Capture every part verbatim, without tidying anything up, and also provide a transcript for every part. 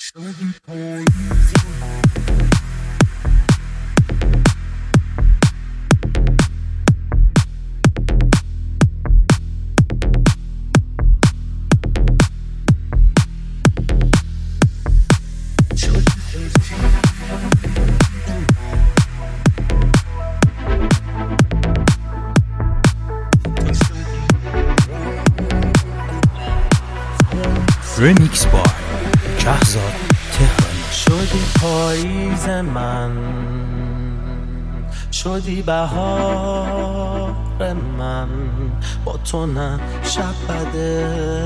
رمیکس بای شهزاد تهرانی. شدی پاییز من، شدی بهار من، با تو نه شب بده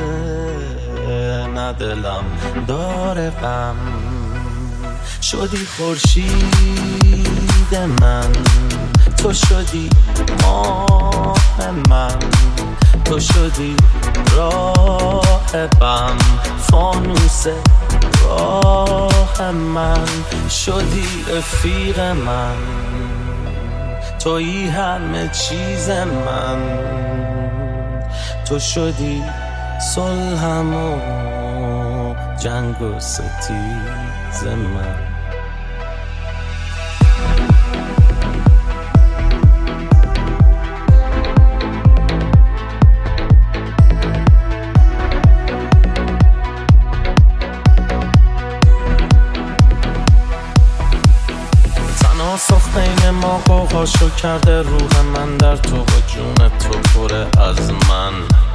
نه دلم داره غم. شدی خورشید من، تو شدی ماه من، تو شدی راهبم، فانوس راه من. شدی رفیق من، تویی همه چیز من، تو شدی صلحم و جنگ و ستیز من. تناسخ بین ما قوقاشو کرده، روح من در تو و جون تو پره از من.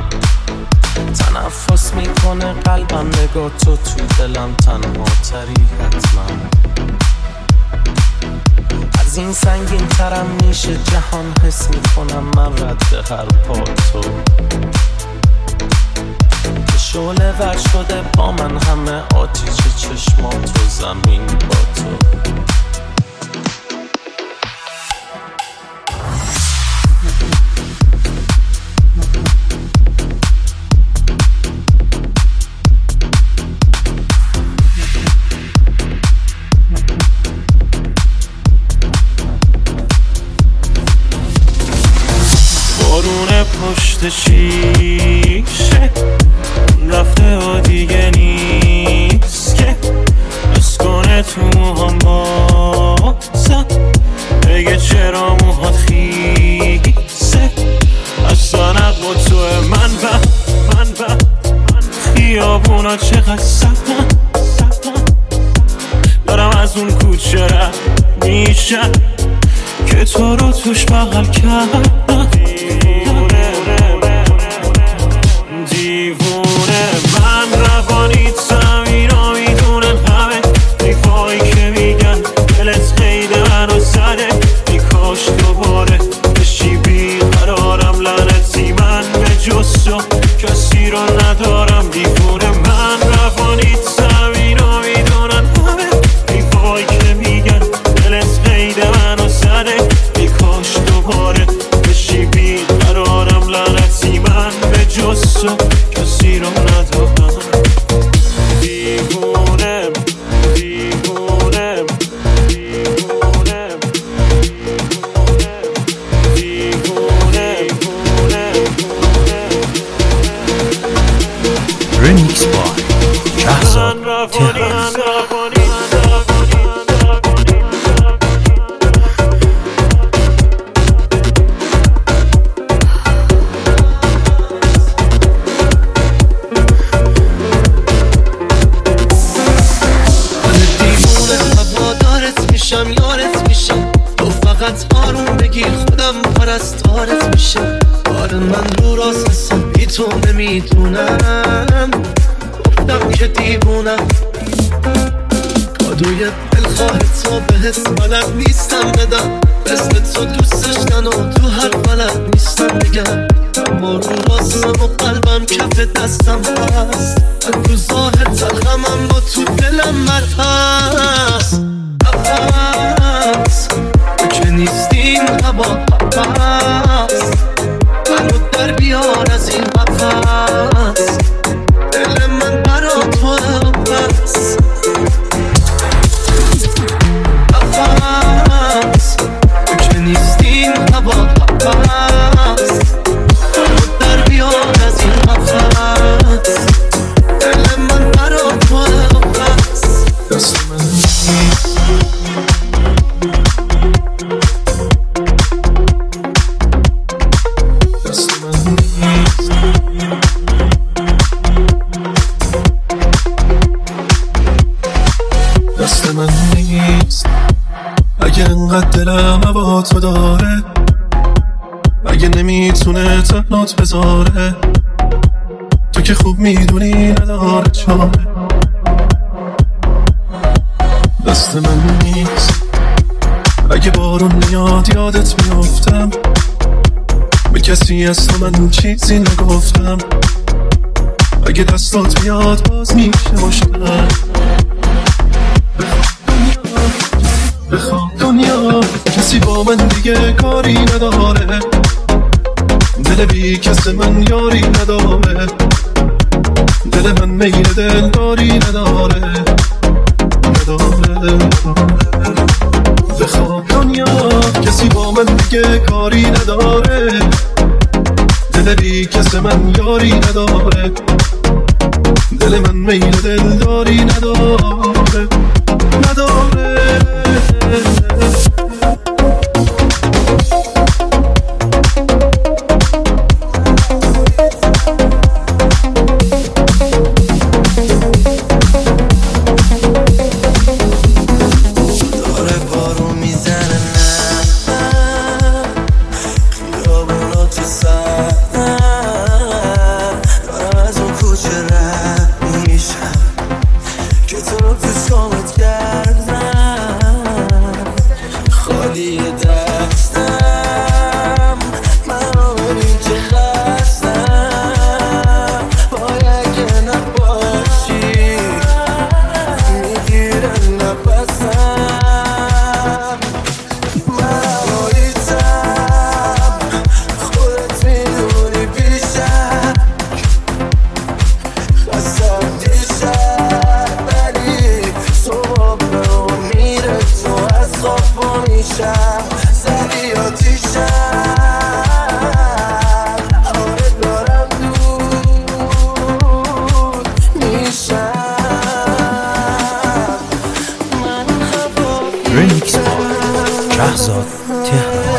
تنفس میکنه قلبم، نگاه تو تو دلم تنها تری حتما. از این سنگین ترم میشه جهان، حس میکنم من رد هر پا تو. شعله ور شده با من همه آتیش چشمات و زمین با تو. بارون پشت شیشه رفته و دیگه نیست که اسکنه تو موهام بازم بگه چرا موهات خیسه. اصلا با تو من و من و خیابونا چقدر سبتن دارم از اون کوچه رد میشن که تو رو توش بغل کردم. دیوونه من روانی زمینا میدونن همه حیفایی که میگن دلت قید منو زده. ای کاش دوباره بشی بیقرارم، لعنتی من به جز تو کسی رو ندارم. دیوونه من روانی زمینا میدونن همه حیفایی که میگن دلت قید منو زده. ای کاش دوباره بشی بیقرارم، لعنتی من به جز تو کسی رو ندارم. دیوونم دیوونم دیوونم دیوونم رمیکس بای شهزاد تهرانی. یارت میشم تو فقط آروم بگیر، خودم پرستارت میشم. آره من رو راست هستم بی تو نمیدونم، گفتم که دیوونم. کادوی دلخواه تو به حس بلد نیستم بدم، مثل تو دوستش نن و تو هر بلد نیستم بگم. اما رو راستم و قلبم کف دستم هست، من تو ظاهر تلخمم با تو دلم مرد هست. پس تو که نیستیم هوا پس منو در بیار از این قفس، دل من برا تو پس. پس تو که نیستیم هوا پس منو در بیار از این قفس، دل من برا تو پس. دست من نیست. اگه انقدر دلم هوا تو داره، اگه نمیتونه تنات بذاره، تو که خوب میدونی نداره چاره. دست من نیست. اگه بارون میاد یادت میافتم، به کسی از تو من چیزی نگفتم. اگه دستات میاد باز میشه مشتم. بخوام دنیا کسی با من دیگه کاری نداره، دل بی کس من یاری نداره، دل من میل دلداری نداره نداره. بخوام دنیا کسی با من دیگه کاری نداره، دل بی کس من یاری نداره، دل من میل دلداری نداره نداره. رمیکس بار شهرزاد تهران.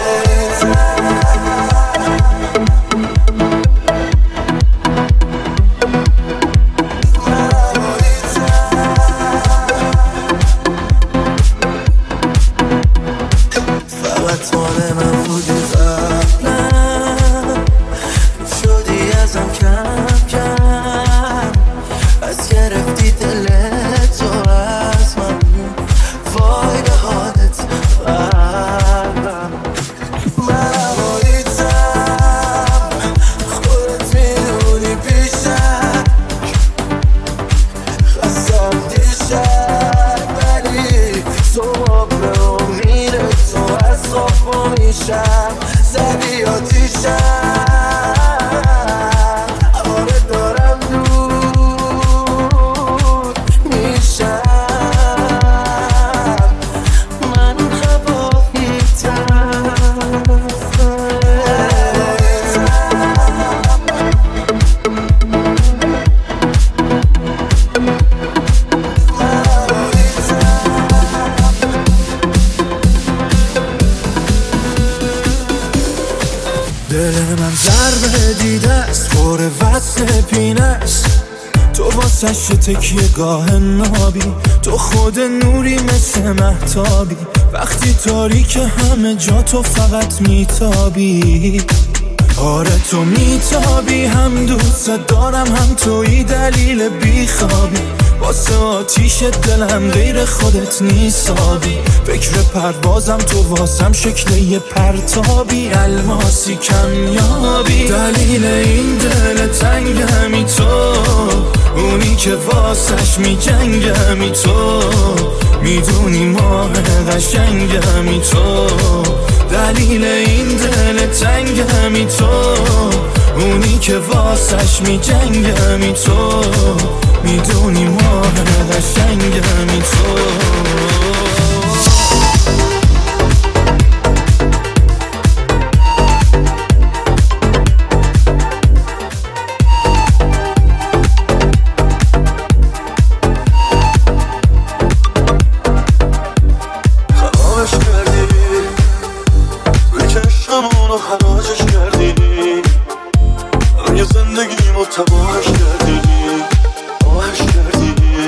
دل من ضربه دیده است، پر وصل پینه است، تو واسش تکیه گاه نابی، تو خود نوری مثل مهتابی، وقتی تاریک همه جا تو فقط میتابی. آره تو میتابی، هم دوست دارم هم توی دلیل بیخوابی، واسه آتیش دلم غیر خودت نیسابی، فکر پروازم تو واسم شکل یه پرتابی، الماسی کمیابی، دلیل این دل تنگ همی تو، اونی که واسش می جنگ همی تو، میدونی ماه قشنگ همی تو، دلیل این دل تنگ همی تو، اونی که واسش می جنگ همی تو، میدونی ماه قشنگ همی تو. تباهش کردی، آهش کردی،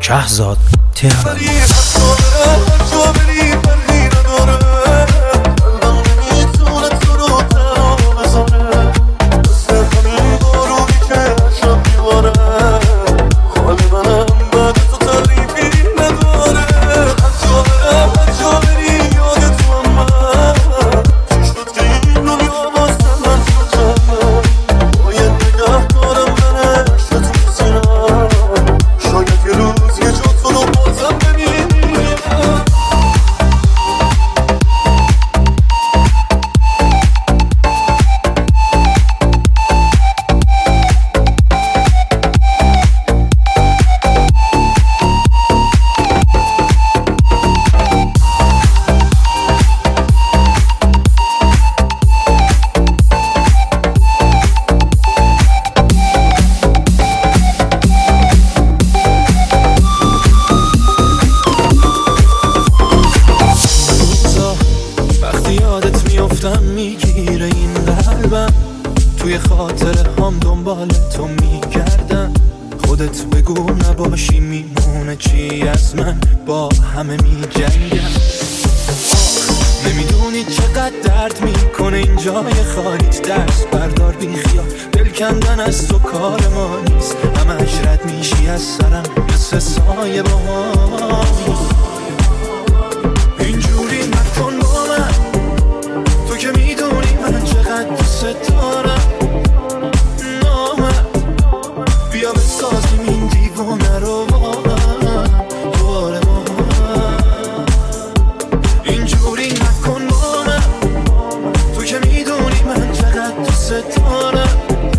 شهزاد تهران. میگیره این قلبم، توی خاطره هم دنبال تو میگردم. خودت بگو نباشی میمونه چی از من، با همه میجنگم. نمیدونی چقدر درد میکنه این جای خالیت، درس بردار بی خیال، دل کندن از تو کار ما نیست. همش رد میشی از سرم مثل سایه با ما. اینجوری نکن با من، تو که میدونی من چقدر دوست دارم. نامد بیا بسازیم این دیوانه رو با هم دوباره با هم. اینجوری نکن با من، تو که میدونی من چقدر دوست دارم.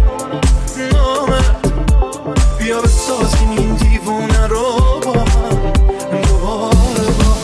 نامد بیا بسازیم این دیوانه رو با هم دوباره با هم.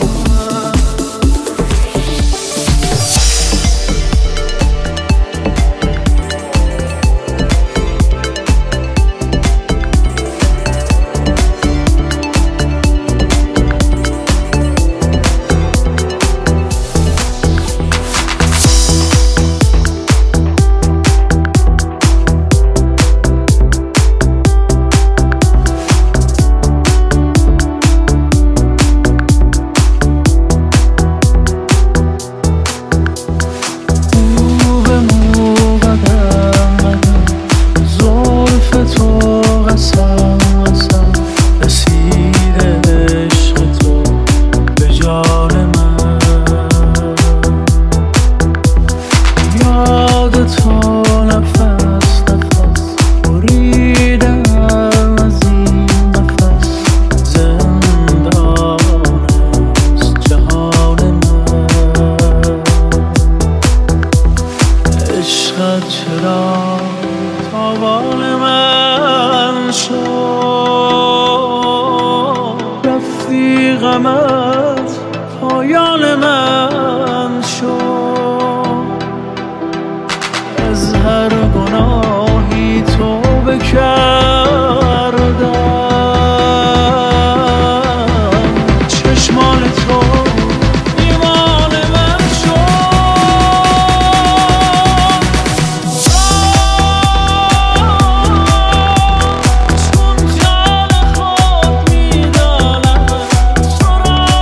چرا تاوان من شد، رفتی غمت پایان من شد. از هر گناهی توبه کردم، چشمان تو ایمان من شد. چون جان خود میدانم تو را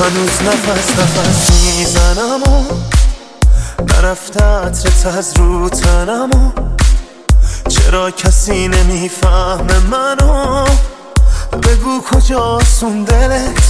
هنوز نفس نفس میزنم و نرفته عطرت از رو تنم و چرا کسی نمیفهمه منو بگو کجاست اون دلت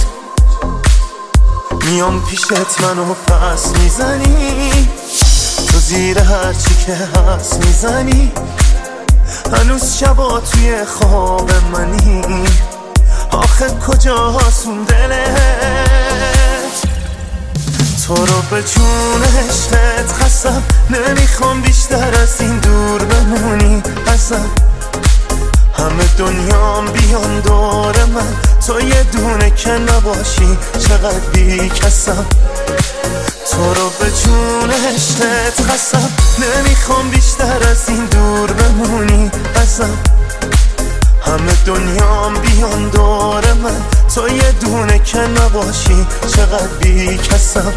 میام پیشت منو پس میزنی تو زیر هرچی که هست میزنی هنوز شبا توی خواب منی آخه کجاست اون دلت تو رو به جون عشقت قسم نمیخوام بیشتر از این دور بمونی ازم همه دنیام بیان دور من تو یه دونه که نباشی چقدر بی کسم تو رو به جون عشقت قسم نمیخوام بیشتر از این دور بمونی ازم همه دنیام بیان دور من تو یه دونه که نباشی چقدر بی کسم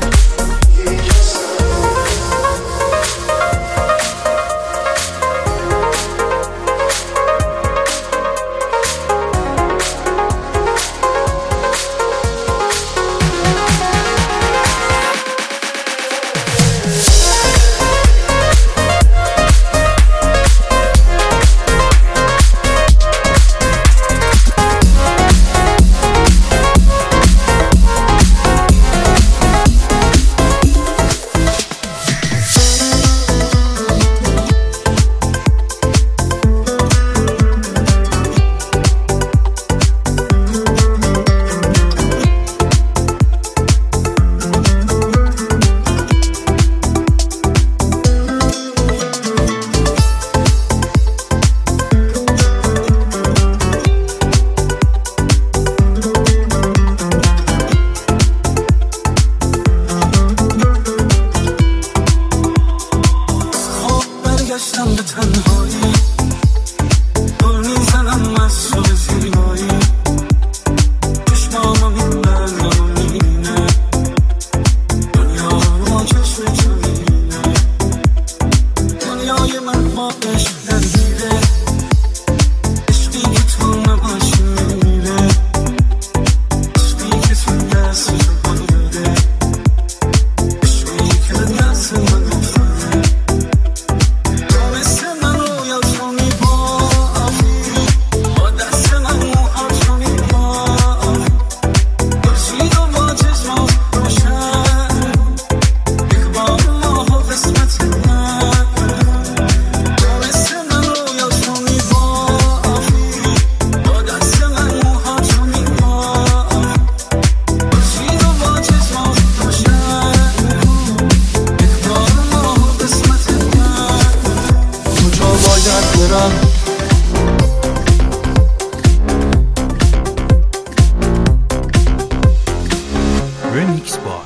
Remix by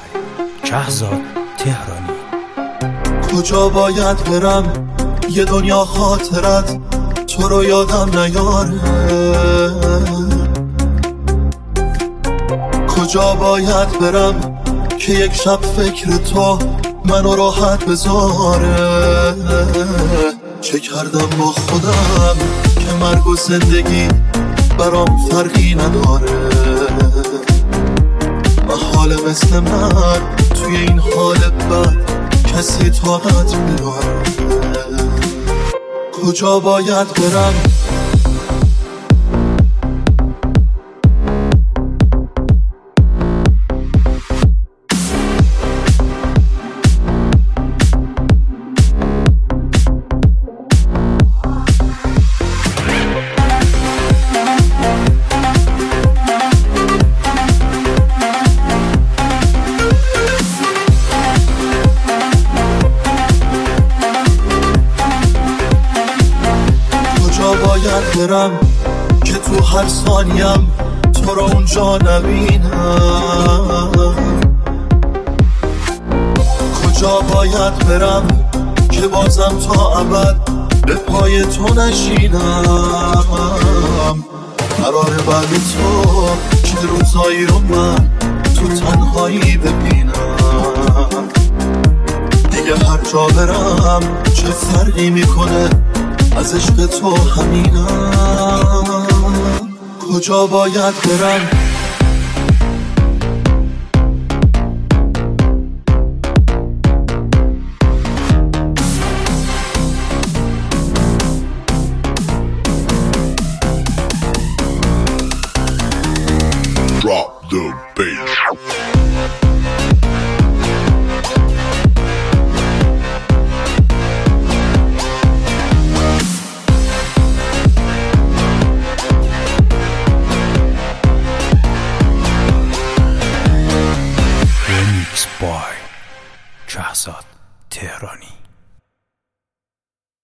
شهزاد تهرانی. کجا باید برم یه دنیا خاطرت تو رو یادم نیاره، کجا باید برم که یک شب فکر تو منو راحت بذاره. چه کردم با خودم که مرگ و زندگی برام فرقی نداره. محال مثل من توی این حال بد کسی طاقت نداره. کجا باید برم برم که تو هر ثانیم تو رو اونجا نبینم. کجا باید برم که بازم تا ابد به پای تو نشینم. قراره بعد تو چه روزایی رو من تو تنهایی ببینم. دیگه هر جا برم چه فرقی میکنه از عشق تو همینم. کجا باید برم شهزاد تهرانی.